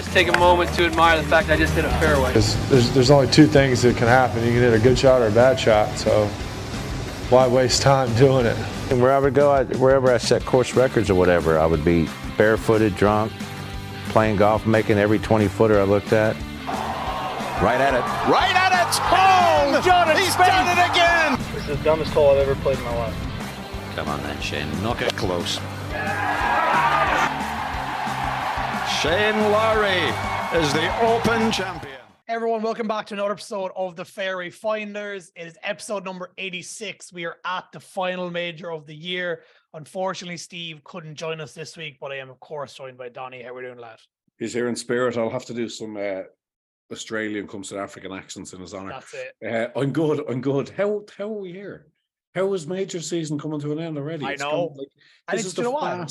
just take a moment to admire the fact I just hit a fairway. There's only two things that can happen. You can hit a good shot or a bad shot, so why waste time doing it? And wherever I set course records or whatever, I would be barefooted, drunk, playing golf, making every 20-footer I looked at. Right at it. Right at it! Oh, Jordan He's Spieth. Done it again! This is the dumbest hole I've ever played in my life. Come on then, Shane. Knock it close. Shane Lowry is the Open champion. Everyone, welcome back to another episode of the Fairway Finders. It is episode number 86. We are at the final major of the year. Unfortunately, Steve couldn't join us this week, but I am, of course, joined by Donny. How are we doing, lad? He's here in spirit. I'll have to do some Australian come South African accents in his honour. That's it. I'm good. How are we here? How is major season coming to an end already? I know. This is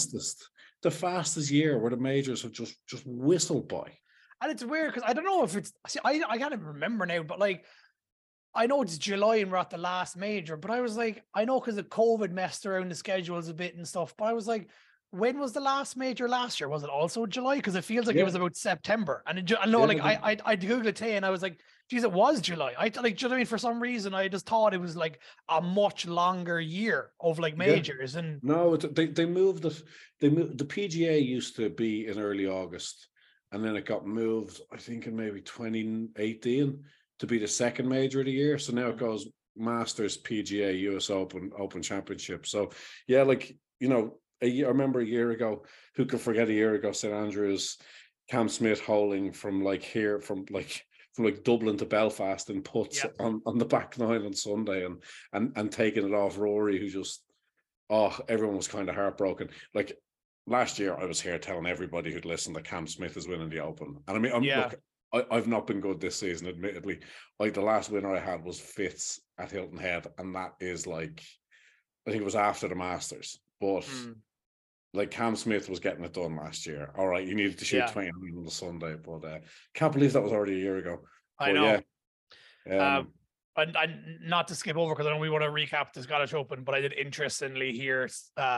the fastest year where the majors have just whistled by. And it's weird because I don't know if it's, I can't even remember now, but like, I know it's July and we're at the last major, but I was like, I know because of COVID messed around the schedules a bit and stuff, but I was like, when was the last major last year? Was it also July? Because it feels like it was about September. And I know, I Googled it today and I was like, geez, it was July. Do you know what I mean? For some reason, I just thought it was like a much longer year of like majors. Yeah. And no, they moved it. The PGA used to be in early August, and then it got moved, I think, in maybe 2018 to be the second major of the year. So now it goes Masters, PGA, US Open, Open Championship. So yeah, like, you know, I remember a year ago, who could forget a year ago, St Andrews, Cam Smith holing from Dublin to Belfast in putts on the back nine on Sunday and taking it off Rory, who just, everyone was kind of heartbroken. Like last year, I was here telling everybody who'd listen that Cam Smith is winning the Open. And I mean, look, I've not been good this season, admittedly. Like the last winner I had was Fitz at Hilton Head, and that is like, I think it was after the Masters. But like Cam Smith was getting it done last year. All right, you needed to shoot 29 on the Sunday, but can't believe that was already a year ago. I know. Yeah. And not to skip over because I know we want to recap the Scottish Open, but I did interestingly hear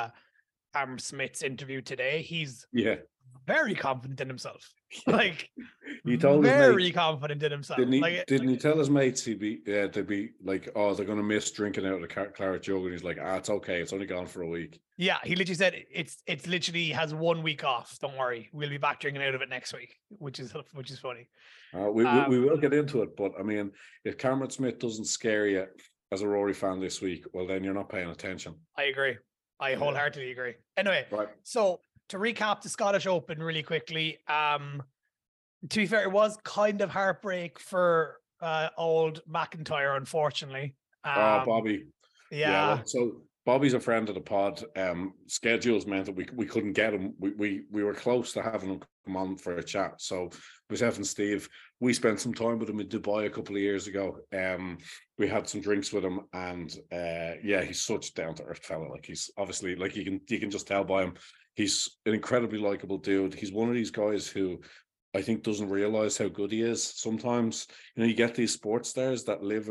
Cam Smith's interview today. He's very confident in himself. Like he told very his mates, confident in himself. Didn't he tell his mates they'd be like, oh, they're gonna miss drinking out of the claret jug, and he's like, it's okay, it's only gone for a week. Yeah, he literally said it's literally has 1 week off. Don't worry, we'll be back drinking out of it next week, which is funny. We will get into it, but I mean, if Cameron Smith doesn't scare you as a Rory fan this week, well then you're not paying attention. I agree. I wholeheartedly agree. Anyway, right. So to recap the Scottish Open really quickly, to be fair, it was kind of heartbreak for old McIntyre, unfortunately. Bobby. Yeah. So Bobby's a friend of the pod. Schedules meant that we couldn't get him. We were close to having him come on for a chat. So myself and Steve, we spent some time with him in Dubai a couple of years ago. We had some drinks with him, and he's such a down to earth fella. Like he's obviously, like you can just tell by him, he's an incredibly likable dude. He's one of these guys who I think doesn't realize how good he is. Sometimes, you know, you get these sports stars that live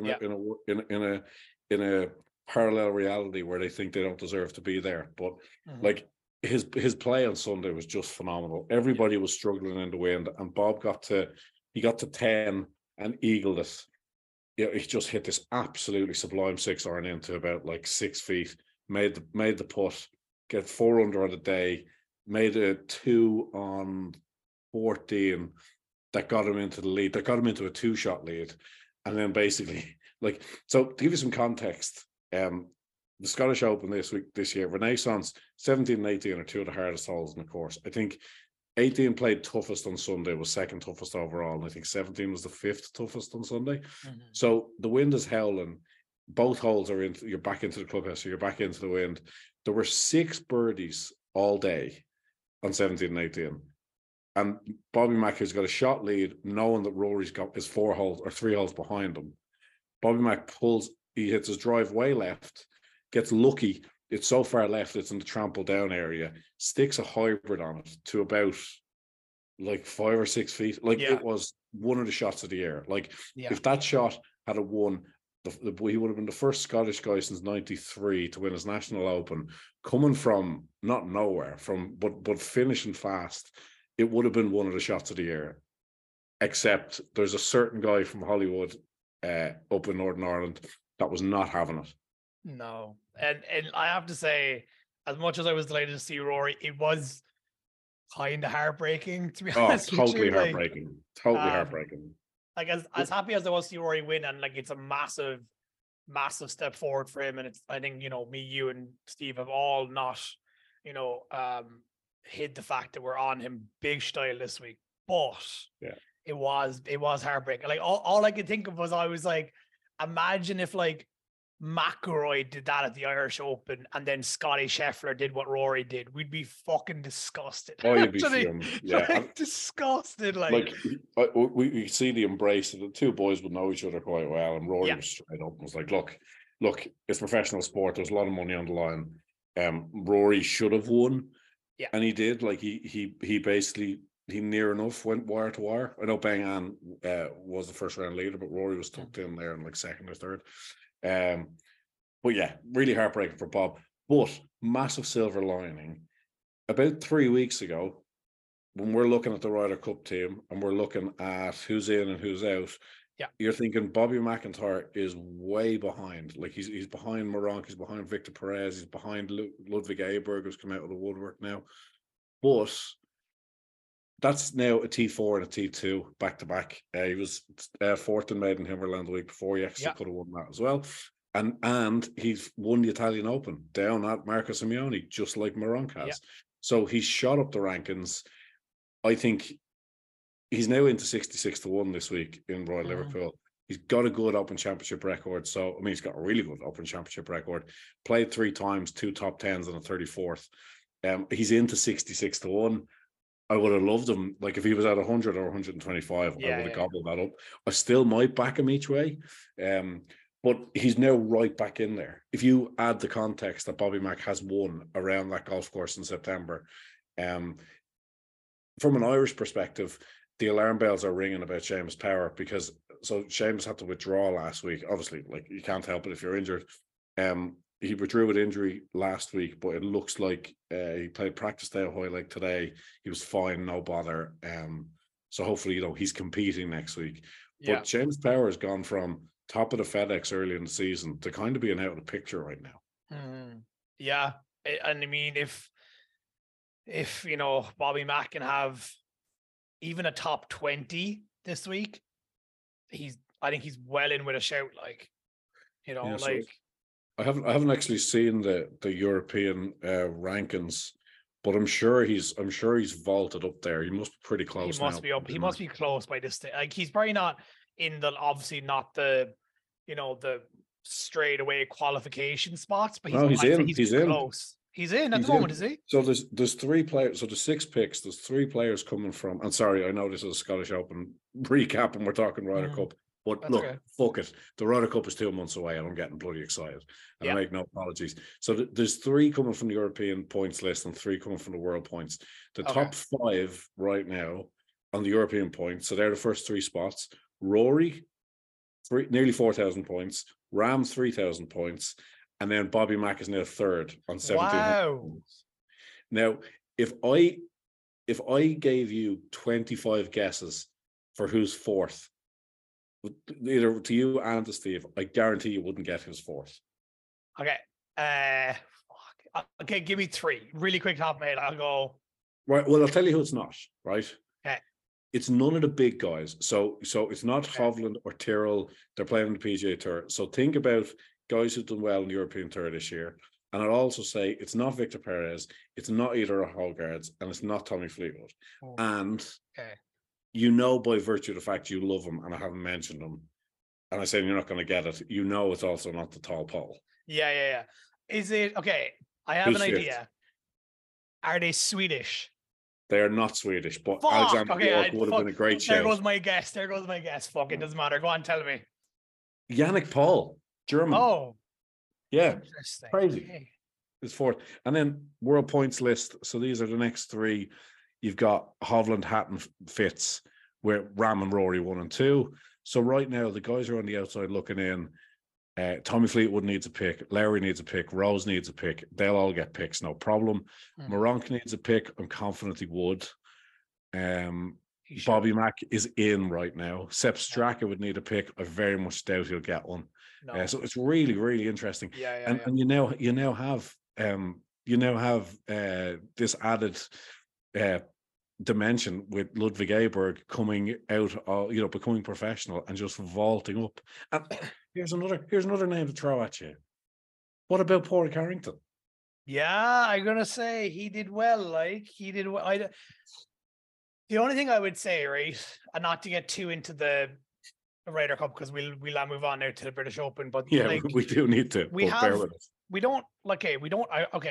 in a parallel reality where they think they don't deserve to be there. But like his play on Sunday was just phenomenal. Everybody was struggling in the wind, and Bob got to 10 and eagled it. Yeah, he just hit this absolutely sublime 6-iron into about like 6 feet. Made the putt, get 4 under on the day. Made a 2 on 14 that got him into the lead. That got him into a 2-shot lead, and then basically, like, so to give you some context, the Scottish Open this year, Renaissance 17 and 18 are two of the hardest holes in the course. I think 18 played toughest on Sunday, was second toughest overall, and I think 17 was the 5th toughest on Sunday. So the wind is howling. Both holes are you're back into the clubhouse, so you're back into the wind. There were 6 birdies all day on 17 and 18. And Bobby Mack has got a shot lead, knowing that Rory's got his 4 holes or 3 holes behind him. Bobby Mack he hits his drive way left, gets lucky. It's so far left, it's in the trample down area, sticks a hybrid on it to about like 5 or 6 feet. Like it was one of the shots of the year. Like if that shot had won, he would have been the first Scottish guy since '93 to win his National Open, coming from not nowhere, but finishing fast. it would have been one of the shots of the year. Except there's a certain guy from Hollywood up in Northern Ireland that was not having it. No. And I have to say, as much as I was delighted to see Rory, it was kind of heartbreaking, to be honest. Totally heartbreaking. Totally heartbreaking. Like as happy as I was to see Rory win, and like it's a massive step forward for him. And it's, I think, me, you and Steve have all not, hid the fact that we're on him big style this week. But yeah, it was heartbreaking. Like all I could think of was, I was like, imagine if like McIlroy did that at the Irish Open and then Scotty Scheffler did what Rory did. We'd be fucking disgusted. Oh, you'd be fuming. Yeah, like, disgusted. Like we see the embrace of the two boys would know each other quite well, and Rory was straight up and was like, look, it's professional sport. There's a lot of money on the line. Rory should have won, and he did. Like he basically, he near enough went wire to wire. I know Bang An was the first round leader, but Rory was tucked in there in like second or third. But yeah, really heartbreaking for Bob. But massive silver lining. About 3 weeks ago, when we're looking at the Ryder Cup team and we're looking at who's in and who's out, you're thinking Bobby McIntyre is way behind. Like he's behind Meronk, he's behind Victor Perez, he's behind Ludwig Aberg, who's come out of the woodwork now. But that's now a T4 and a T2 back to back. He was fourth in Maiden Himmerland the week before. He actually could have won that as well. And he's won the Italian Open down at Marco Simeone, just like Meronk has. Yeah. So he's shot up the rankings. I think he's now into 66-1 this week in Royal Liverpool. He's got a good Open Championship record. So, I mean, he's got a really good Open Championship record. Played 3 times, 2 top 10s and a 34th. He's into 66-1. I would have loved him. Like if he was at 100 or 125, I would have gobbled that up. I still might back him each way. But he's now right back in there. If you add the context that Bobby Mack has won around that golf course in September, from an Irish perspective, the alarm bells are ringing about Seamus Power, because Seamus had to withdraw last week. Obviously, like you can't help it if you're injured. He withdrew with injury last week, but it looks like he played practice day at Hoylake today. He was fine, no bother. So hopefully, he's competing next week. But Seamus Power has gone from top of the FedEx early in the season to kind of being out of the picture right now. Yeah, and I mean, if Bobby Mack can have even a top 20 this week, I think he's well in with a shout. Like, I haven't actually seen the European rankings, but I'm sure he's vaulted up there. He must be pretty close. He must be up. He must be close by this day. Like he's probably not in the, obviously not the, the straight away qualification spots, but he's in. He's close. He's in at the moment, is he? So there's 3 players. So there's 6 picks. There's 3 players coming from. I'm sorry, I know this is a Scottish Open recap, and we're talking Ryder Cup. But that's look, fuck it. The Ryder Cup is 2 months away, and I'm getting bloody excited. And I make no apologies. So there's 3 coming from the European points list and 3 coming from the world points. The top 5 right now on the European points, so they're the first 3 spots. Rory, nearly 4,000 points. Ram, 3,000 points. And then Bobby Mack is now third on 1,700 points. Now, if I gave you 25 guesses for who's fourth, either to you and to Steve, I guarantee you wouldn't get who's fourth. Okay. Okay, give me 3. Really quick top, mate. I'll go. Right. Well, I'll tell you who it's not, right? Okay. It's none of the big guys. So it's not Hovland or Tyrrell. They're playing on the PGA Tour. So think about guys who've done well in the European Tour this year. And I'd also say it's not Victor Perez, it's not either of Hallgaards, and it's not Tommy Fleetwood. And by virtue of the fact you love him, and I haven't mentioned him, and I say you're not going to get it, it's also not the tall pole. Yeah. Is it, okay, I have an idea. Are they Swedish? They are not Swedish, but Alexander Bjork would have been a great shout. There goes my guess. Fuck, it doesn't matter. Go on, tell me. Yannick Paul, German. Oh. Yeah. Interesting. Crazy. Okay. It's fourth. And then world points list. So these are the next 3. You've got Hovland, Hatton, Fitz, where Ram and Rory 1 and 2. So right now, the guys are on the outside looking in. Tommy Fleetwood needs a pick. Larry needs a pick. Rose needs a pick. They'll all get picks, no problem. Meronk needs a pick. I'm confident he would. He should. Bobby Mack is in right now. Sepp Straka would need a pick. I very much doubt he'll get one. No. So it's really, really interesting. Yeah. And you now have this added dimension with Ludwig Aberg coming out, becoming professional and just vaulting up. And here's another name to throw at you. What about Padraig Harrington? Yeah, I'm gonna say he did well. Like he did well. The only thing I would say, right, and not to get too into the Ryder Cup because we'll move on now to the British Open. But yeah, like, we do need to. We bear with us. We don't like. Okay, we don't.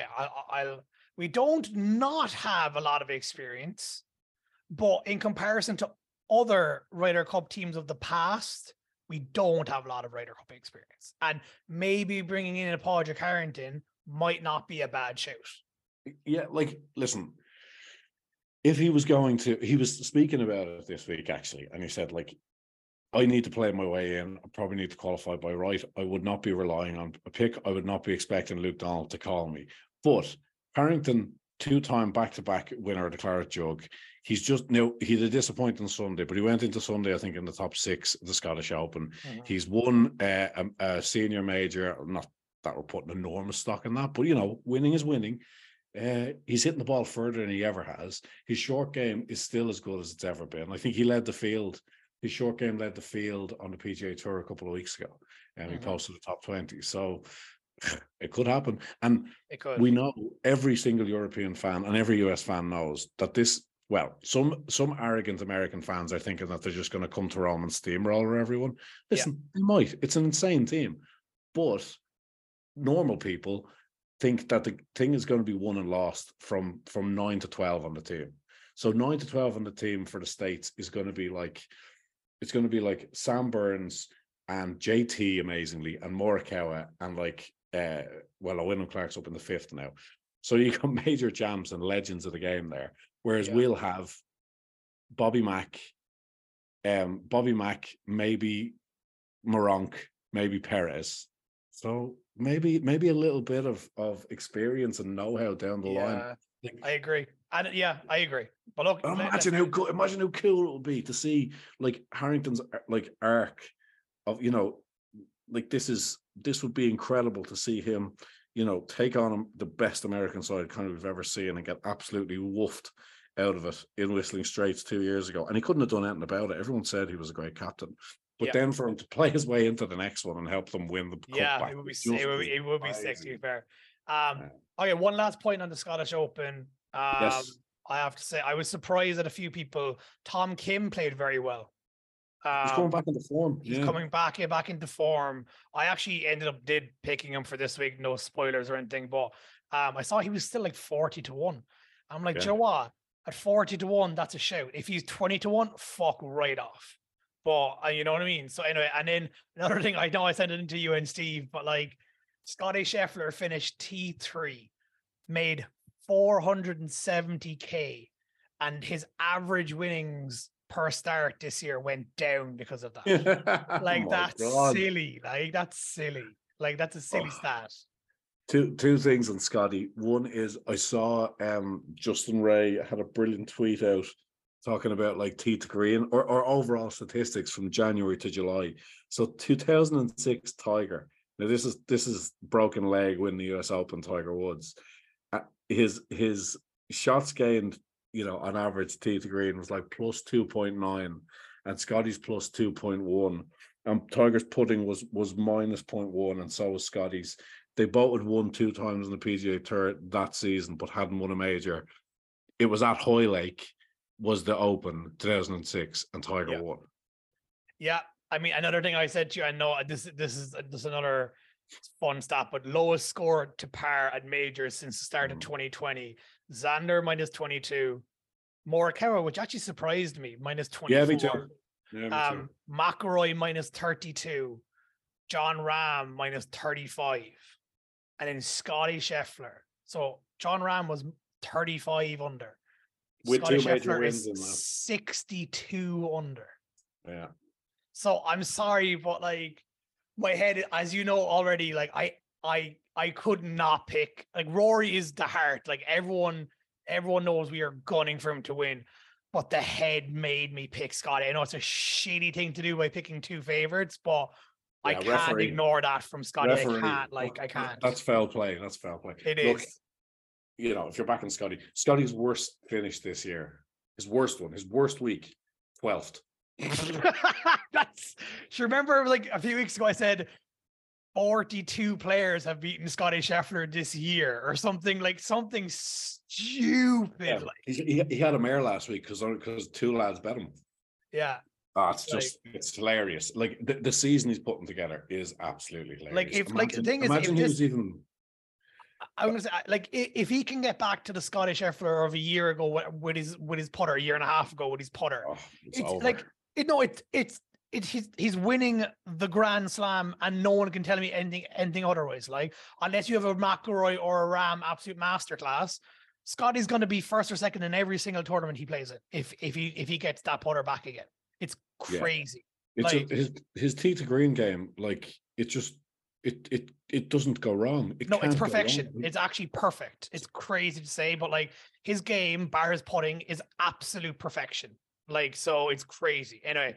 We don't not have a lot of experience, but in comparison to other Ryder Cup teams of the past, we don't have a lot of Ryder Cup experience. And maybe bringing in a Padraig Harrington might not be a bad shout. Yeah, like, listen, if he was speaking about it this week, actually, and he said, like, I need to play my way in. I probably need to qualify by right. I would not be relying on a pick. I would not be expecting Luke Donald to call me. But Harrington, 2-time back-to-back winner of the Claret Jug. He's just he had a disappointing Sunday, but he went into Sunday, I think, in the top 6 of the Scottish Open. Mm-hmm. He's won a senior major. Not that we're putting enormous stock in that, but winning is winning. He's hitting the ball further than he ever has. His short game is still as good as it's ever been. I think he led the field. His short game led the field on the PGA Tour a couple of weeks ago, and he posted the top 20. So it could happen. And we know every single European fan and every US fan knows that some arrogant American fans are thinking that they're just going to come to Rome and steamroller everyone. Listen, they might. It's an insane team. But normal people think that the thing is going to be won and lost from 9 to 12 on the team. So 9 to 12 on the team for the States is going to be like, it's going to be like Sam Burns and JT amazingly and Morikawa and like, Wyndham Clark's up in the 5th now. So you got major champs and legends of the game there. Whereas we'll have Bobby Mack, maybe Moronk, maybe Perez. So maybe a little bit of experience and know-how down the line. I agree. And I agree. But look, imagine how cool it would be to see like Harrington's like arc of like this would be incredible to see him, take on the best American side kind of we've ever seen and get absolutely woofed out of it in Whistling Straits 2 years ago. And he couldn't have done anything about it. Everyone said he was a great captain. But then for him to play his way into the next one and help them win the cup back, it would be sick, to be fair. Okay, one last point on the Scottish Open. Yes. I have to say, I was surprised that a few people. Tom Kim played very well. He's coming back into form. He's coming back into form. I actually did picking him for this week. No spoilers or anything, but I saw he was still like 40-1. I'm like, Joe, what? At 40-1, that's a shout. If he's 20-1, fuck right off. But you know what I mean? So anyway, and then another thing, I know I sent it into you and Steve, but like Scotty Scheffler finished T3, made 470K, and his average winnings per start this year went down because of that. Like that's silly. Like that's silly. Like that's a silly stat. Two things on Scotty. One is I saw Justin Ray had a brilliant tweet out talking about like tee to green or overall statistics from January to July. So 2006 Tiger. Now this is broken leg win the US Open Tiger Woods. His shots gained, on average tee to green was like plus 2.9 and Scotty's plus 2.1. And Tiger's putting was minus 0.1 and so was Scotty's. They both had won 2 times in the PGA Tour that season, but hadn't won a major. It was at Hoylake, was the Open 2006, and Tiger won. Yeah, I mean, another thing I said to you, I know this is another fun stat, but lowest score to par at majors since the start of 2020. Xander minus 22, Morikawa, which actually surprised me, minus 24. Yeah, me too. McIlroy minus 32, John Rahm minus 35. And then Scotty Scheffler. So John Rahm was 35 under. With Scotty 2 major Scheffler wins in that. 62 under. Yeah. So I'm sorry, but like my head, as you know already, like I could not pick. Like Rory is the heart. Like everyone knows we are gunning for him to win. but the head made me pick Scotty. I know it's a shitty thing to do by picking two favorites, but I Yeah, can't referee- ignore that from Scotty. Referee, I can't. That's foul play. That's foul play. It Look, is. you know, if you're backing Scotty's worst finish this year, his worst week, 12th. That's. You remember, like a few weeks ago, I said 42 players have beaten Scotty Scheffler this year, or something stupid. Yeah, Like, he had a mare last week because two lads bet him. yeah. Oh, it's hilarious. Like the season he's putting together is absolutely hilarious. Like if the thing is, imagine if he this, was even. I'm gonna say, like, if he can get back to the Scotty Scheffler of a year ago with his putter, a year and a half ago with his putter, Oh, it's it's over. like he's winning the Grand Slam, and no one can tell me anything otherwise. Like, unless you have a McIlroy or a Ram absolute masterclass, Scotty's going to be first or second in every single tournament he plays in. If he gets that putter back again, it's crazy. It's like, his tee to green game. Like it just it doesn't go wrong. it's can't go perfection. wrong. It's actually perfect. It's crazy to say, but like his game, bar his putting, is absolute perfection. Like, so it's crazy. Anyway,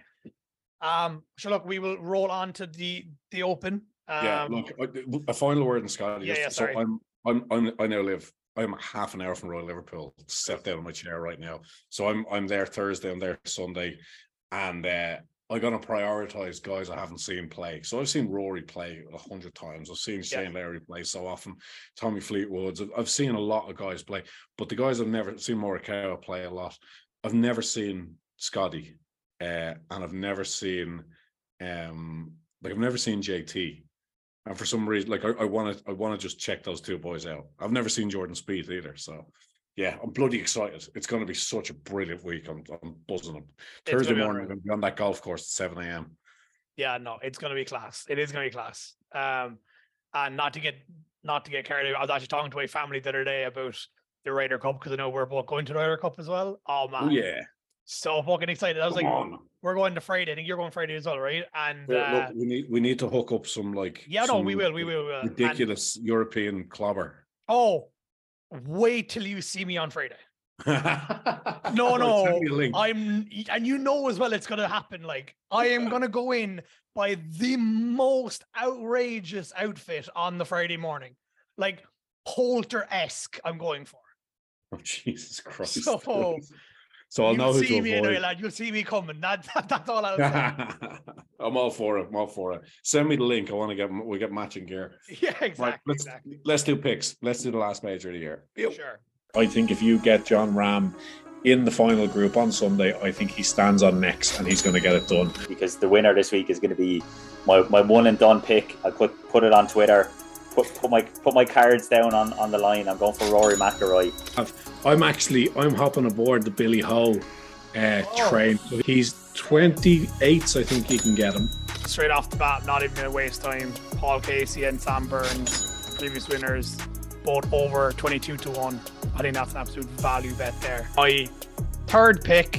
so look, we will roll on to the Open. Yeah, look, a final word in Scotty. Yeah, so sorry. I now live. I'm half an hour from Royal Liverpool. Sat down in my chair right now. So I'm there Thursday. I'm there Sunday, and I'm gonna prioritize guys I haven't seen play. So I've seen Rory play 100 times. I've seen Shane Lowry play so often. Tommy Fleetwood. I've seen a lot of guys play, but the guys I've never seen Morikawa play a lot. I've never seen Scotty, and I've never seen I've never seen JT. And for some reason, like I want to just check those two boys out. I've never seen Jordan Spieth either, so yeah, I'm bloody excited. It's going to be such a brilliant week. I'm buzzing them. Thursday morning, I'm going to be on that golf course at 7 a.m. Yeah, no, it's going to be class. It is going to be class. And not to get carried away. I was actually talking to a family the other day about the Ryder Cup, because I know we're both going to the Ryder Cup as well. Oh man, yeah, so fucking excited. I was Come like, on. we're going to Friday. I think you're going Friday as well, right? And Look, we need to hook up some like we will. ridiculous European clobber. Oh, wait till you see me on Friday. No, Right, send me a link. and you know as well it's gonna happen. Like, I am gonna go in by the most outrageous outfit on the Friday morning, like Poulter-esque. I'm going for. Oh, Jesus Christ! So I'll know you'll who see to me anyway, avoid. lad. You'll see me coming. That's all I'll say. I'm all for it. Send me the link. I want to get matching gear. Yeah, exactly. Right, let's do picks. Let's do the last major of the year. Sure. I think if you get John Ram in the final group on Sunday, I think he stands on next and he's going to get it done. Because the winner this week is going to be my one and done pick. I'll put it on Twitter. Put my cards down on the line. I'm going for Rory McIlroy. I'm hopping aboard the Billy Ho train. So he's 28, I think you can get him. Straight off the bat, not even going to waste time. Paul Casey and Sam Burns, previous winners, both over 22-1. I think that's an absolute value bet there. My third pick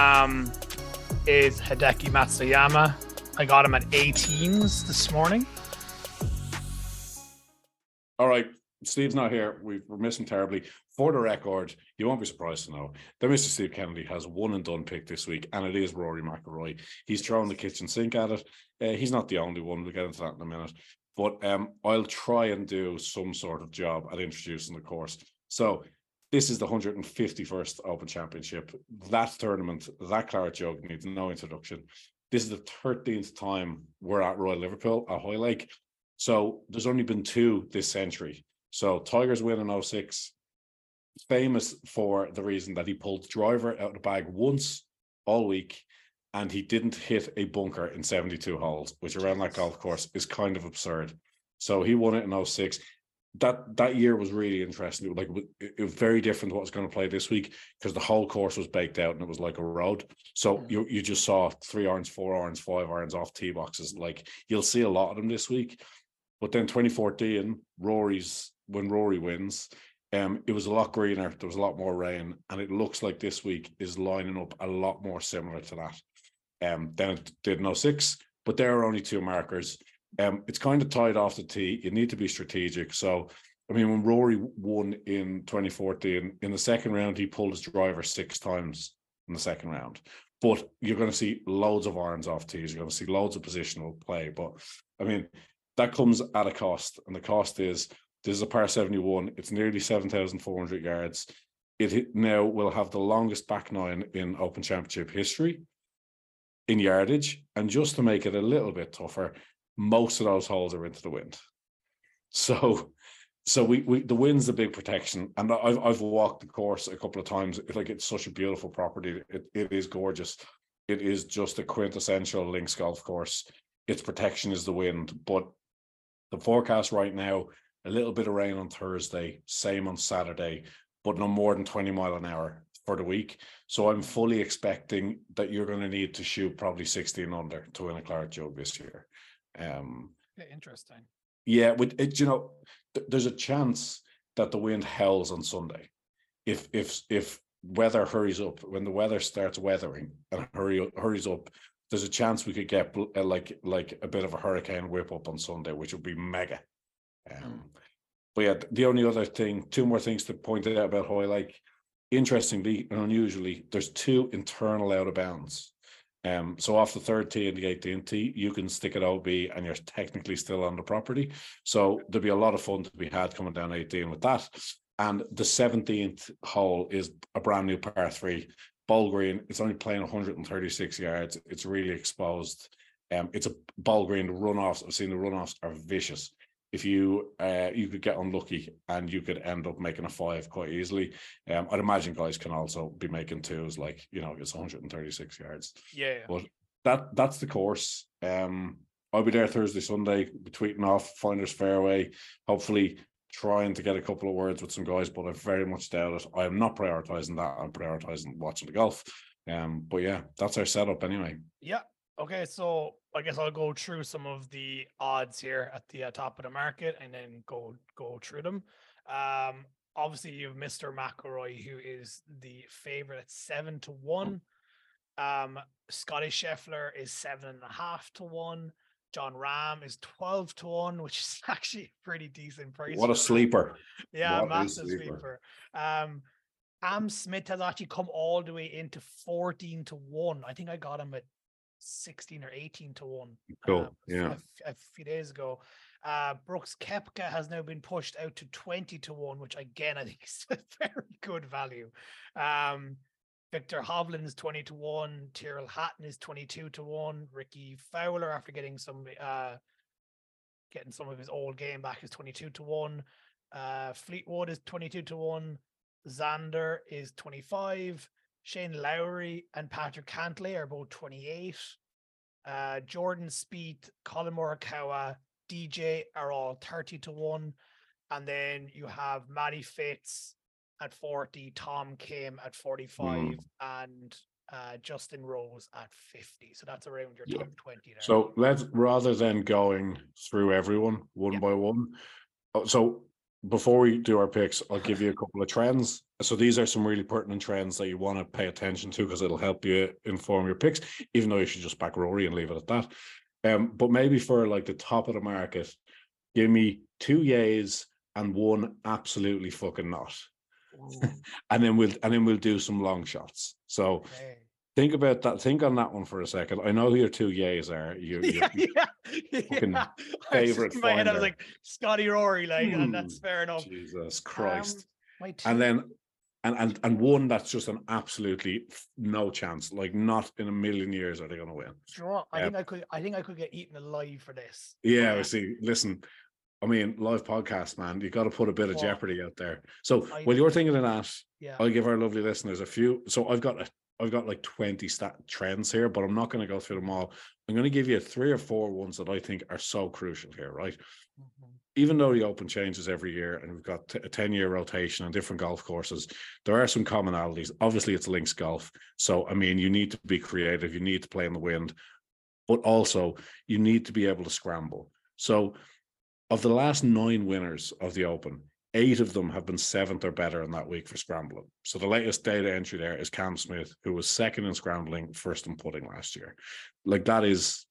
is Hideki Matsuyama. I got him at 18s this morning. All right, Steve's not here. We're missing terribly. For the record, you won't be surprised to know that Mr. Steve Kennedy has one and done pick this week, and it is Rory McIlroy. He's throwing the kitchen sink at it. He's not the only one. We'll get into that in a minute. But I'll try and do some sort of job at introducing the course. So this is the 151st Open Championship. That tournament, that Claret Jug needs no introduction. This is the 13th time we're at Royal Liverpool at Hoylake. So there's only been two this century. So Tiger's win in 06, famous for the reason that he pulled the driver out of the bag once all week, and he didn't hit a bunker in 72 holes, which around that golf course is kind of absurd. So he won it in 06. That year was really interesting. It was very different to what's going to play this week, because the whole course was baked out and it was like a road. So you just saw 3 irons, 4 irons, 5 irons off tee boxes. Like, you'll see a lot of them this week. But then 2014, when Rory wins, it was a lot greener. There was a lot more rain, and it looks like this week is lining up a lot more similar to that than it did in 06. But there are only two markers. It's kind of tied off the tee. You need to be strategic. So, I mean, when Rory won in 2014, in the second round, he pulled his driver 6 times. in the second round. But you're going to see loads of irons off tees. You're going to see loads of positional play. But I mean, that comes at a cost, and the cost is this is a par 71. It's nearly 7,400 yards. It now will have the longest back nine in Open Championship history in yardage, and just to make it a little bit tougher, most of those holes are into the wind. So we the wind's a big protection, and I've walked the course a couple of times. It's such a beautiful property. It is gorgeous. It is just a quintessential links golf course. Its protection is the wind, but the forecast right now, a little bit of rain on Thursday, same on Saturday, but no more than 20 mile an hour for the week. So I'm fully expecting that you're going to need to shoot probably 16 under to win a Claret Jug this year. Interesting. Yeah, with it, there's a chance that the wind howls on Sunday. If weather hurries up, when the weather starts weathering and hurries up, there's a chance we could get like a bit of a hurricane whip up on Sunday, which would be mega. But yeah, the only other thing, two more things to point out about Hoylake. Interestingly and unusually, there's two internal out of bounds. So off the third tee and the 18th tee, you can stick it OB and you're technically still on the property. So there'll be a lot of fun to be had coming down 18 with that. And the 17th hole is a brand new par 3, bowl green. It's only playing 136 yards. It's really exposed. It's a bowl green. The runoffs, I've seen the runoffs are vicious. If you could get unlucky and you could end up making a 5 quite easily. I'd imagine guys can also be making 2s, it's 136 yards. Yeah. But that's the course. I'll be there Thursday, Sunday, be tweeting off Finders Fairway, hopefully trying to get a couple of words with some guys, but I very much doubt it. I am not prioritizing that. I'm prioritizing watching the golf. But yeah, that's our setup anyway. Yeah. Okay, so I guess I'll go through some of the odds here at the top of the market and then go through them. Obviously, you have Mr. McIlroy, who is the favorite at 7-1. Scotty Scheffler is 7.5 to 1. John Rahm is 12-1, which is actually a pretty decent price. What a sleeper! Yeah, massive sleeper. Am Smith has actually come all the way into 14-1. I think I got him at 16 or 18-1. Cool. Yeah. A few days ago. Brooks Koepka has now been pushed out to 20-1, which again I think is a very good value. Victor Hovland is 20-1. Tyrrell Hatton is 22-1. Ricky Fowler, after getting some of his old game back, is 22-1. Fleetwood is 22-1. Xander is 25. Shane Lowry and Patrick Cantlay are both 28. Jordan Spieth, Colin Morikawa, DJ are all 30-1. And then you have Matty Fitz at 40, Tom Kim at 45, and Justin Rose at 50. So that's around your top 20 there. So let's, rather than going through everyone one by one, so before we do our picks, I'll give you a couple of trends. So these are some really pertinent trends that you want to pay attention to because it'll help you inform your picks, even though you should just back Rory and leave it at that. But maybe for like the top of the market, give me 2 yays and 1 absolutely fucking not. and then we'll do some long shots. So think about that. Think on that one for a second. I know who your 2 yays are. Fucking favorite. In my head, I was like Scotty Rory, and that's fair enough. Jesus Christ. And then and 1 that's just an absolutely no chance. Like not in a million years are they going to win. Do you know what? I think I could get eaten alive for this. Yeah, I see. Listen, I mean, live podcast, man. You got to put a bit of jeopardy out there. So while you're thinking of that, I'll give our lovely listeners a few. So I've got like 20 trends here, but I'm not going to go through them all. I'm going to give you 3 or 4 ones that I think are so crucial here, right? Even though the Open changes every year and we've got a 10-year rotation on different golf courses, there are some commonalities. Obviously, it's links golf. So, I mean, you need to be creative. You need to play in the wind, but also you need to be able to scramble. So of the last 9 winners of the Open, 8 of them have been 7th or better in that week for scrambling. So the latest data entry there is Cam Smith, who was 2nd in scrambling, 1st in putting last year. Like that is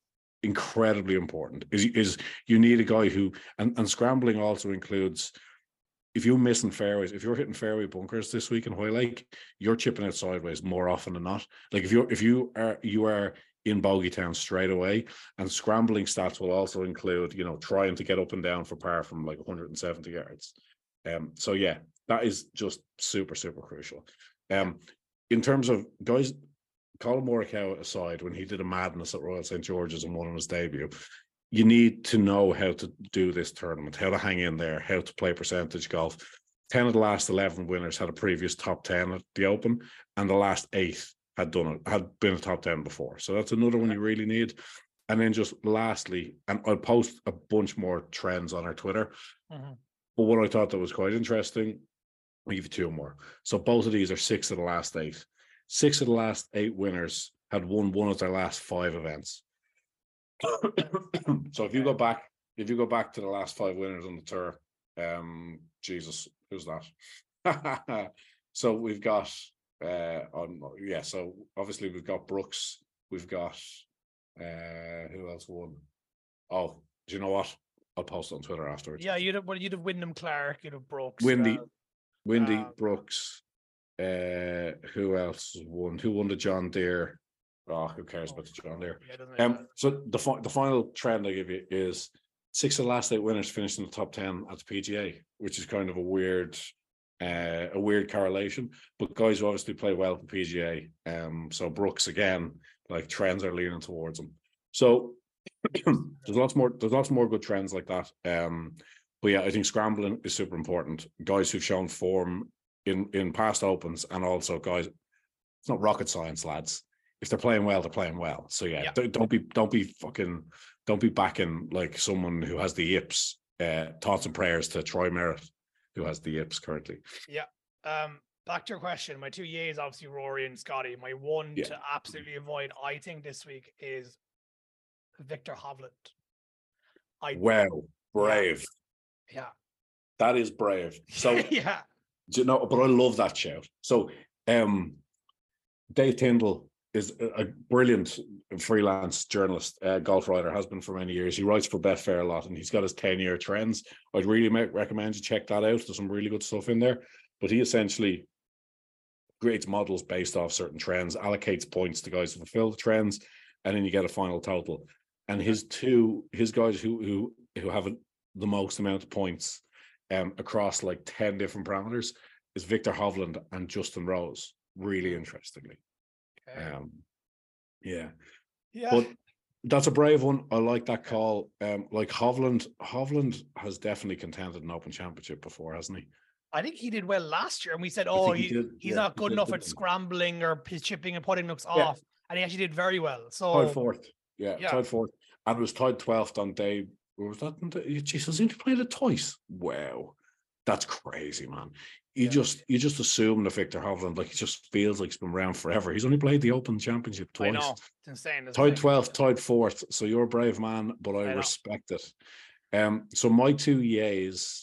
incredibly important. Is you need a guy who, and scrambling also includes, if you're missing fairways, if you're hitting fairway bunkers this week in Hoylake, you're chipping out sideways more often than not. Like if you are in Bogey Town straight away, and scrambling stats will also include, you know, trying to get up and down for par from like 170 yards. So yeah, that is just super, super crucial. In terms of guys, Colin Morikawa aside, when he did a madness at Royal St. George's and won on his debut, you need to know how to do this tournament, how to hang in there, how to play percentage golf. 10 of the last 11 winners had a previous top 10 at the Open, and the last 8 had been a top 10 before. So that's another one you really need. And then just lastly, and I'll post a bunch more trends on our Twitter. But what I thought that was quite interesting, I'll give you 2 more. So both of these are 6 of the last 8. 6 of the last 8 winners had won one of their last 5 events. So if you go back to the last 5 winners on the tour, Jesus, who's that? So we've got so obviously we've got Brooks, we've got who else won? Oh, do you know what? I'll post it on Twitter afterwards. Yeah, you'd have Wyndham Clark, you'd have Brooks. Windy, Brooks. Who else won? Who won the John Deere? Oh, who cares about the John Deere? So the final trend I give you is 6 of the last 8 winners finished in the top 10 at the PGA, which is kind of a weird correlation. But guys who obviously play well at the PGA. So Brooks again, like trends are leaning towards him. So there's lots more good trends like that. But yeah, I think scrambling is super important. Guys who've shown form in past Opens, and also guys, it's not rocket science, lads. If they're playing well, they're playing well. So yeah. Don't be backing like someone who has the yips. Thoughts and prayers to Troy Merritt, who has the yips currently. Yeah. Back to your question. My 2 yays, obviously Rory and Scotty. My one to absolutely avoid, I think, this week is Viktor Hovland. Wow, brave. Yeah. That is brave. So yeah. Do you know, but I love that shout. So Dave Tyndall is a brilliant freelance journalist, golf writer, has been for many years. He writes for Betfair a lot, and he's got his 10-year trends. I'd really recommend you check that out. There's some really good stuff in there. But he essentially creates models based off certain trends, allocates points to guys who fulfill the trends, and then you get a final total. And his guys who have the most amount of points across like 10 different parameters is Viktor Hovland and Justin Rose, really interestingly. Yeah. But that's a brave one. I like that call. Like Hovland has definitely contended an Open Championship before, hasn't he? I think he did well last year, and we said, he's not good enough at scrambling or chipping and putting looks off, and he actually did very well. So tied fourth, tied fourth, and was tied 12th on day. Or was that? Jesus, he played it twice. Wow, that's crazy, man. You just assume that Viktor Hovland, like, he just feels like he's been around forever. He's only played the Open Championship twice. I know, it's insane. Tied 12th, tied 4th. So you're a brave man, but I respect it. So my 2 yays.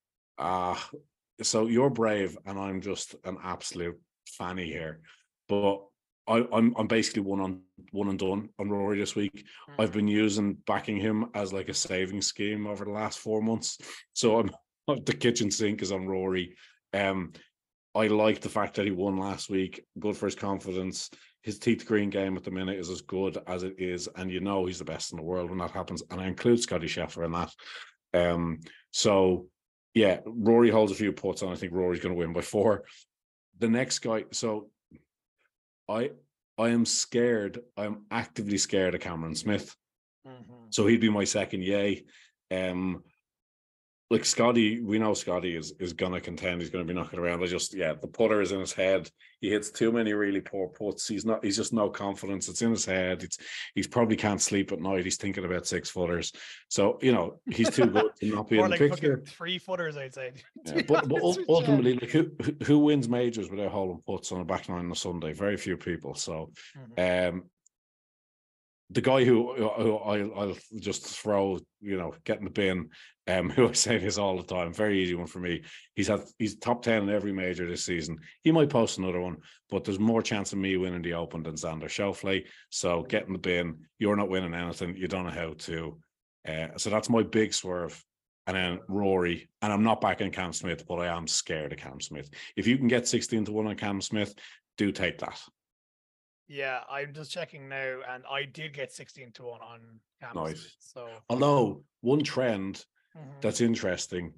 So you're brave, and I'm just an absolute fanny here. But I'm basically one and done on Rory this week. I've been backing him as like a saving scheme over the last 4 months. So the kitchen sink is on Rory. I like the fact that he won last week. Good for his confidence. His teeth green game at the minute is as good as it is, and you know he's the best in the world when that happens. And I include Scotty Scheffler in that. So yeah, Rory holds a few putts, and I think Rory's going to win by 4. The next guy, so I am scared. I'm actively scared of Cameron Smith. So he'd be my second yay. Like Scotty, we know Scotty is going to contend. He's going to be knocking around. The putter is in his head. He hits too many really poor putts. He's just no confidence. It's in his head. He's probably can't sleep at night. He's thinking about 6-footers. So, you know, he's too good to not be in the picture. 3-footers, I'd say. Yeah, but ultimately, like, who wins majors without holding putts on a back nine on a Sunday? Very few people. So, the guy who I'll just throw, get in the bin, who I say this all the time, very easy one for me. He's top 10 in every major this season. He might post another one, but there's more chance of me winning the Open than Xander Schauffele. So get in the bin. You're not winning anything. You don't know how to. So that's my big swerve. and then Rory. And I'm not backing Cam Smith, but I am scared of Cam Smith. If you can get 16-1 on Cam Smith, do take that. Yeah, I'm just checking now, and I did get 16-1 on Cam Nice. Smith, so Although one trend that's interesting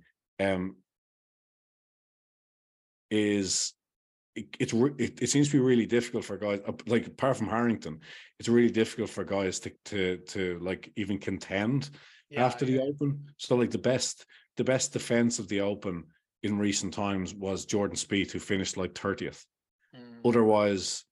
is it seems to be really difficult for guys, like apart from Harrington, it's really difficult for guys to like even contend after the Open. So like the best defense of the Open in recent times was Jordan Spieth, who finished like 30th. Otherwise,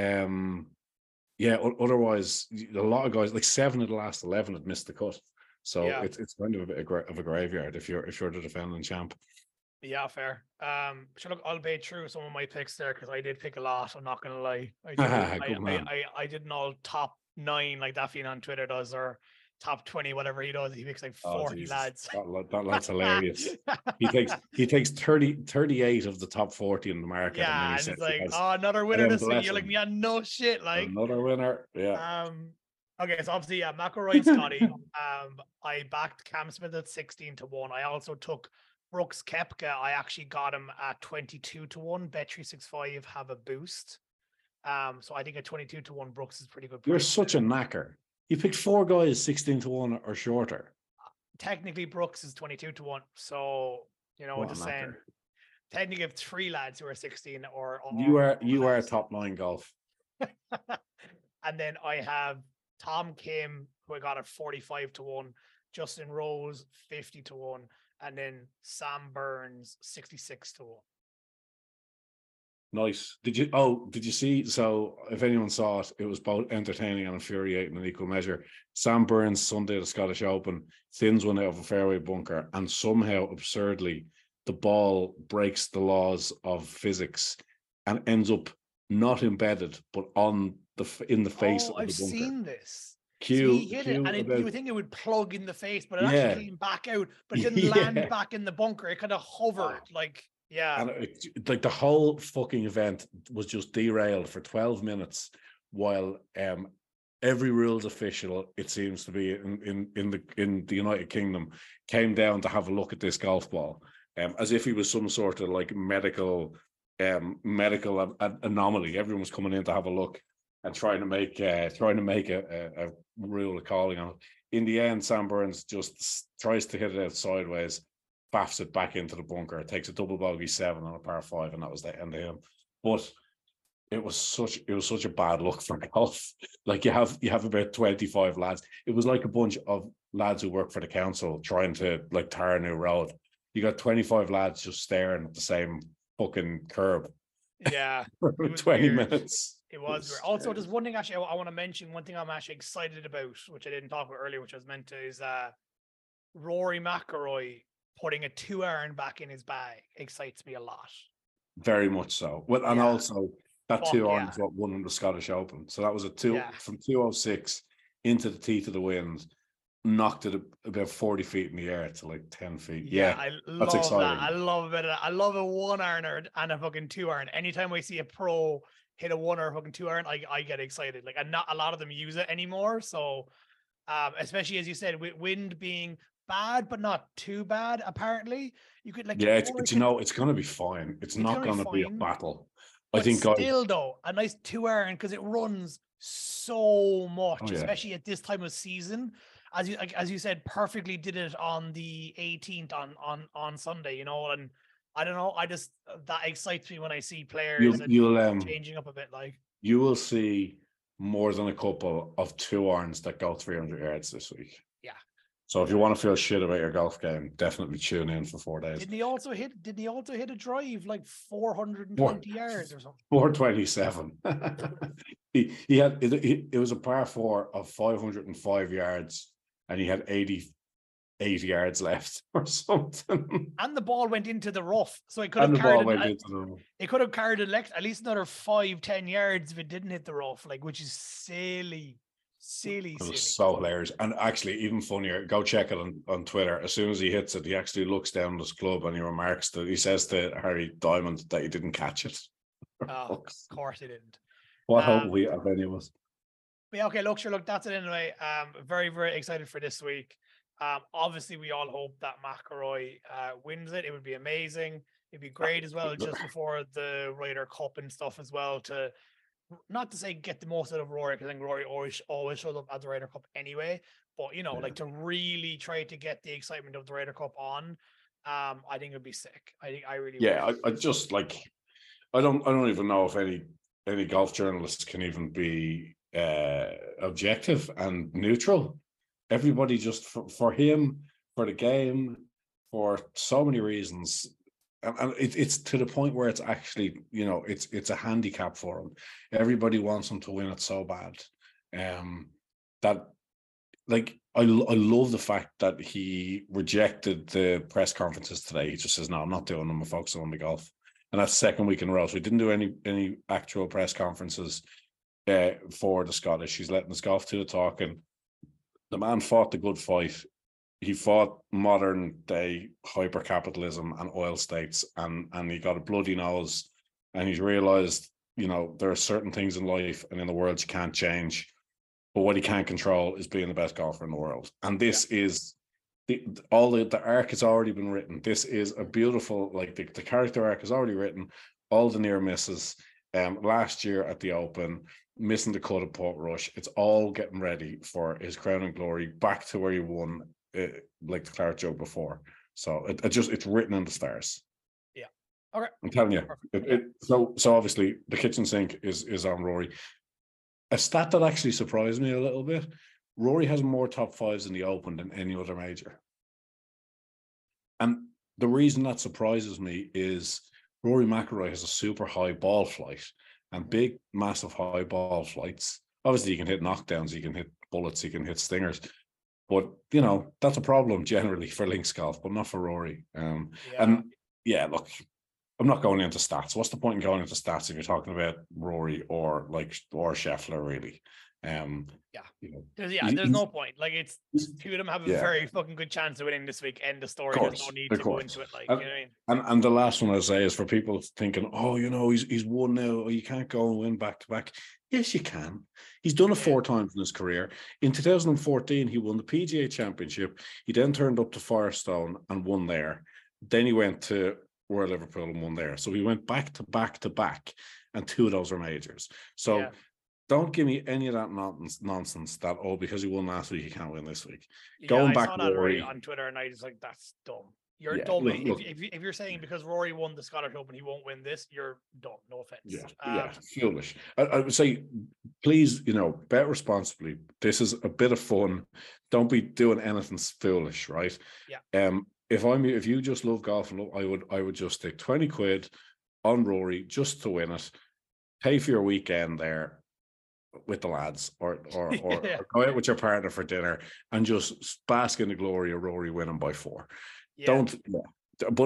otherwise a lot of guys, like 7 of the last 11 had missed the cut. So it's kind of a bit of a graveyard if you're the defending champ. Yeah, fair. So look, I'll bait through some of my picks there because I did pick a lot. I'm not gonna lie. I didn't all top 9 like Daffy on Twitter does, or top 20, whatever he does. He picks like 40 lads. That lad's hilarious. he takes 38 of the top 40 in the market. Yeah, and it's says, like, another winner this week. You're like, yeah, no shit, like another winner. Yeah. Okay, so obviously, McIlroy and Scotty. I backed Cam Smith at 16-1. I also took Brooks Koepka. I actually got him at 22-1. Bet365 have a boost. So I think at 22-1, Brooks is pretty good. You're such a knacker. You picked 4 guys 16-1 or shorter. Technically, Brooks is 22-1. So what just saying. Technically, I have 3 lads who are 16 or you are top 9 golf. And then I have Tom Kim, who I got at 45-1, Justin Rose 50-1, and then Sam Burns 66-1. Nice. Did you see? So if anyone saw it, it was both entertaining and infuriating in equal measure. Sam Burns Sunday at the Scottish Open thins one out of a fairway bunker, and somehow absurdly the ball breaks the laws of physics and ends up not embedded but in the face of the bunker. I've seen this. He hit it, and you would think it would plug in the face, but it actually came back out, but it didn't land back in the bunker. It kind of hovered, And like the whole fucking event was just derailed for 12 minutes while every rules official, it seems to be in the United Kingdom, came down to have a look at this golf ball, as if he was some sort of like medical anomaly. Everyone was coming in to have a look and trying to make a rule of calling on it. In the end, Sam Burns just tries to hit it out sideways, baffs it back into the bunker. It takes a double bogey 7 on a par 5, and that was the end of him. But it was such a bad look for golf. Like you have about 25 lads. It was like a bunch of lads who work for the council trying to like tar a new road. You got 25 lads just staring at the same fucking curb. Yeah, for 20 minutes. It was weird. Also, there's one thing actually I want to mention. One thing I'm actually excited about, which I didn't talk about earlier, which I was meant to, is Rory McIlroy putting a 2-iron back in his bag excites me a lot. Very much so. Well, and also that 2-iron is what won him the Scottish Open. So that was a 2 from 206 into the teeth of the wind, knocked it about 40 feet in the air to like 10 feet. Yeah, I that's love exciting. that. I love it. I love a 1-iron and a fucking 2-iron. Anytime I see a pro hit a 1 or a fucking 2-iron, I get excited. Like, and not a lot of them use it anymore. So, especially as you said, with wind being bad but not too bad, apparently you could like it's going to be fine. It's not going to be a battle. But I think still though, a nice 2-iron because it runs so much, especially at this time of season. As you said, perfectly did it on the 18th on Sunday, and I don't know, that excites me when I see players changing up a bit. Like, you will see more than a couple of 2-irons that go 300 yards this week. Yeah. So if you want to feel shit about your golf game, definitely tune in for 4 days. Did he also hit a drive like 420 yards or something? 427. he had it was a par 4 of 505 yards, and he had 80 yards left or something. And the ball went into the rough, so it could have carried at least another 5-10 yards if it didn't hit the rough, like, which is silly. It was so hilarious. And actually, even funnier, go check it on Twitter. As soon as he hits it, he actually looks down at his club and he says to Harry Diamond that he didn't catch it. Of course he didn't. What hope we have any of us. Yeah, okay, look, that's it anyway. Very, very excited for this week. Obviously, we all hope that McIlroy wins it. It would be amazing. It'd be great as well, just before the Ryder Cup and stuff as well, to not to say get the most out of Rory, because I think Rory always shows up at the Ryder Cup anyway. But like to really try to get the excitement of the Ryder Cup on, I think it'd be sick. I really would. I just like I don't even know if any golf journalists can even be objective and neutral. Everybody just for him, for the game, for so many reasons. And it's to the point where it's actually, it's a handicap for him. Everybody wants him to win it so bad. That, like, I love the fact that he rejected the press conferences today. He just says, no, I'm not doing them. I'm focusing on the golf. And that's the second week in a row. So he didn't do any actual press conferences for the Scottish. He's letting the golf do the talking. The man fought the good fight. He fought modern day hyper-capitalism and oil states, and he got a bloody nose, and he's realized, there are certain things in life and in the world you can't change, but what he can't control is being the best golfer in the world. And this is the arc has already been written. This is a beautiful, like the character arc is already written. All the near misses, last year at the Open, missing the cut at Portrush. It's all getting ready for his crowning glory, back to where he won. Like the Clark Joe before, so it's written in the stars. Yeah, okay. I'm telling you. So obviously the kitchen sink is on Rory. A stat that actually surprised me a little bit: Rory has more top fives in the Open than any other major. And the reason that surprises me is Rory McIlroy has a super high ball flight, and big, massive high ball flights. Obviously, you can hit knockdowns, you can hit bullets, you can hit stingers. But, that's a problem generally for links golf, but not for Rory. And look, I'm not going into stats. What's the point in going into stats if you're talking about Rory or Scheffler, really? There's no point. Like, it's two of them have a very fucking good chance of winning this week. End of story. There's no need to go into it. Like, you know what I mean? And the last one I'll say is for people thinking, he's won now. You can't go and win back to back. Yes, you can. He's done it 4 times in his career. In 2014, he won the PGA Championship. He then turned up to Firestone and won there. Then he went to Royal Liverpool and won there. So he went back to back to back, and 2 of those were majors. So don't give me any of that nonsense that, because he won last week, he can't win this week. Going back to Rory on Twitter, and I was like, that's dumb. You're dumb. Look, if you're saying because Rory won the Scottish Open, he won't win this, you're dumb. No offense. Foolish. I would say, please, bet responsibly. This is a bit of fun. Don't be doing anything foolish, right? Yeah. If you just love golf, I would just stick 20 quid on Rory just to win it. Pay for your weekend there with the lads, or go out with your partner for dinner and just bask in the glory of Rory winning by 4. But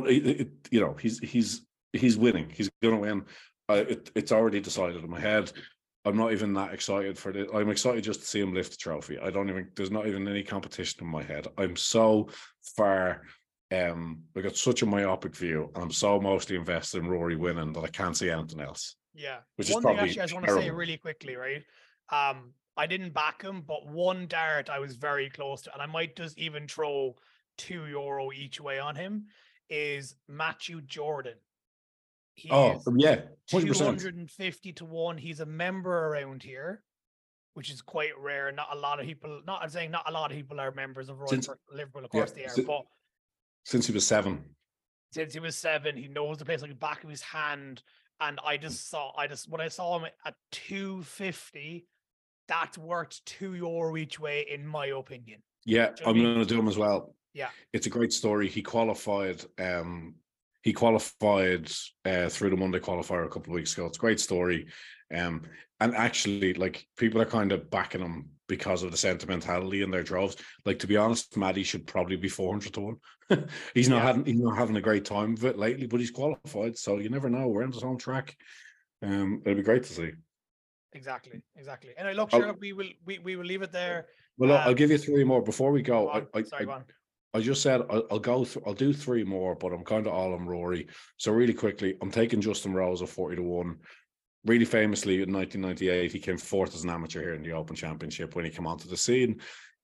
he's winning. He's going to win. It's already decided in my head. I'm not even that excited for it. I'm excited just to see him lift the trophy. There's not even any competition in my head. I'm so far. I got such a myopic view, and I'm so mostly invested in Rory winning that I can't see anything else. Yeah. Which one is thing probably actually I just want to say really quickly, right? I didn't back him, but one dart I was very close to, and I might just even throw €2 each way on him, is Matthew Jordan. He is 100%. 250 to 1. He's a member around here, which is quite rare. Not a lot of people are members of Liverpool, of course they are, but since he was 7. Since he was 7, he knows the place like the back of his hand. And when I saw him at 250, that's worth €2 each way, in my opinion. Yeah, I'm going to do him as well. Yeah, it's a great story. He qualified. He qualified through the Monday qualifier a couple of weeks ago. It's a great story. And actually, like, people are kind of backing him because of the sentimentality in their droves. Like, to be honest, Maddie should probably be 400 to 1. He's not having a great time of it lately, but he's qualified, so you never know. We're on his home track. It'll be great to see. Exactly. And I look, sure, we will leave it there. Well, I'll give you 3 more before we go. Go on. I just said I'll do 3 more, but I'm kind of all on Rory. So really quickly, I'm taking Justin Rose at 40 to 1. Really famously, in 1998, he came 4th as an amateur here in the Open Championship when he came onto the scene.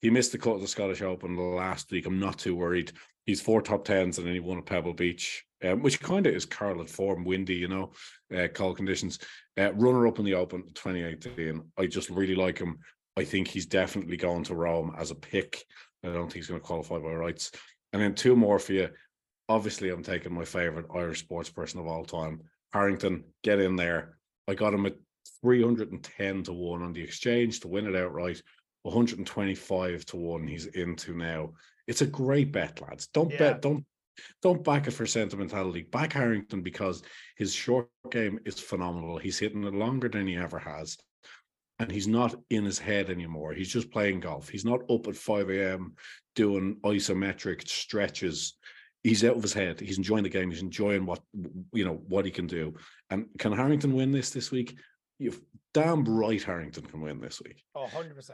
He missed the cut of the Scottish Open last week. I'm not too worried. He's 4 top 10s and then he won at Pebble Beach, which kind of is Carlin form, windy, cold conditions. Runner-up in the Open 2018. I just really like him. I think he's definitely going to Rome as a pick. I don't think he's going to qualify by rights. And then 2 more for you. Obviously, I'm taking my favourite Irish sports person of all time, Harrington. Get in there. I got him at 310 to 1 on the exchange to win it outright. 125 to 1 he's into now. It's a great bet, lads. Don't back it for sentimentality. Back Harrington because his short game is phenomenal. He's hitting it longer than he ever has. And he's not in his head anymore. He's just playing golf. He's not up at 5 a.m. doing isometric stretches. He's out of his head. He's enjoying the game. He's enjoying what he can do. And can Harrington win this week? You're damn right Harrington can win this week. Oh, 100%.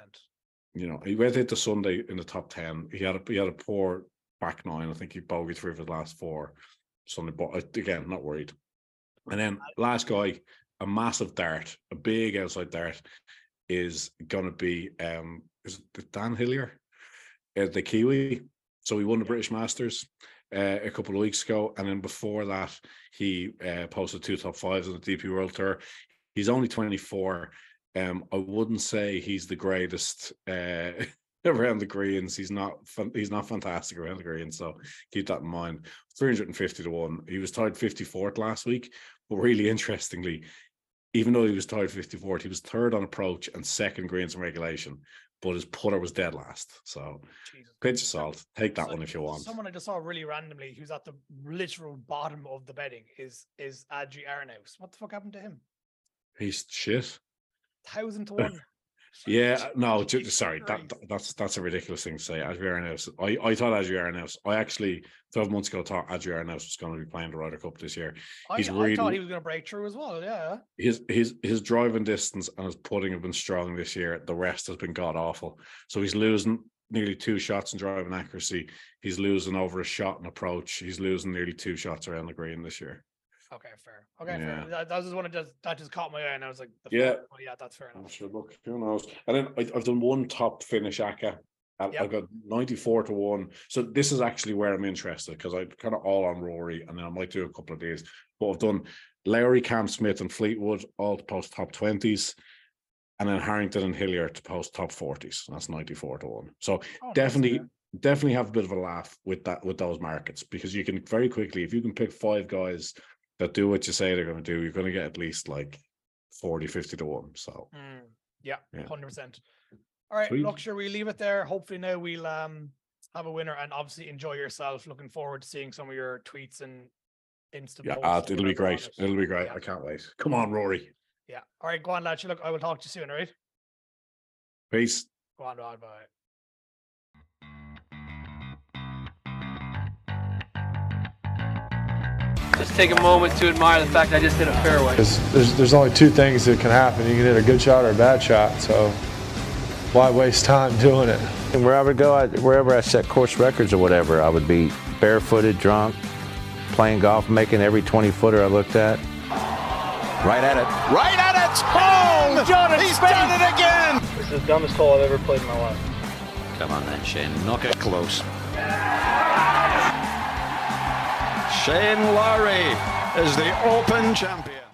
He went into Sunday in the top 10. He had a poor back 9. I think he bogeyed 3 of his last 4 Sunday. But again, not worried. And then last guy, a massive dart, a big outside dart, is going to be is it Dan Hillier, the Kiwi. So he won the British Masters a couple of weeks ago, and then before that, he posted 2 top 5s on the DP World Tour. He's only 24. I wouldn't say he's the greatest around the greens. He's not fantastic around the greens, so keep that in mind. 350 to 1. He was tied 54th last week, but really interestingly, even though he was tied 54th, he was 3rd on approach and 2nd greens in regulation, but his putter was dead last. So pinch of salt. Take that one if you want. Someone I just saw really randomly who's at the literal bottom of the betting is Adri Arnaus. What the fuck happened to him? He's shit. 1,000 to 1. Yeah, no, sorry, that's a ridiculous thing to say. Adri Arnaus. I thought Adri Arnaus. I actually 12 months ago thought Adri Arnaus was going to be playing the Ryder Cup this year. I thought he was going to break through as well. Yeah. His driving distance and his putting have been strong this year. The rest has been god awful. So he's losing nearly 2 shots in driving accuracy. He's losing over a shot in approach. He's losing nearly 2 shots around the green this year. Okay, fair. Fair. That was one that just caught my eye, and I was like, yeah, that's fair enough. Sure, look, who knows? And then I've done 1 top finish ACCA. I've got 94 to 1. So this is actually where I'm interested because I'm kind of all on Rory, and then I might do a couple of these. But I've done Lowry, Cam Smith, and Fleetwood all to post top 20s, and then Harrington and Hillier to post top 40s. That's 94 to 1. So definitely have a bit of a laugh with those markets, because you can very quickly, if you can pick 5 guys that do what you say they're going to do, you're going to get at least like 40, 50 to 1. So, 100%. All right, Sweet. Look, sure, we leave it there. Hopefully now we'll have a winner, and obviously enjoy yourself. Looking forward to seeing some of your tweets and Insta posts. It'll be great. It'll be great. I can't wait. Come on, Rory. Yeah. All right, go on, lads. Look, I will talk to you soon, all right? Peace. Go on, bye. Just take a moment to admire the fact I just hit a fairway. There's only 2 things that can happen. You can hit a good shot or a bad shot, so why waste time doing it? And wherever I set course records or whatever, I would be barefooted, drunk, playing golf, making every 20-footer I looked at. Right at it. Oh, he's done it again. This is the dumbest hole I've ever played in my life. Come on then, Shane. Knock it close. Shane Lowry is the Open champion.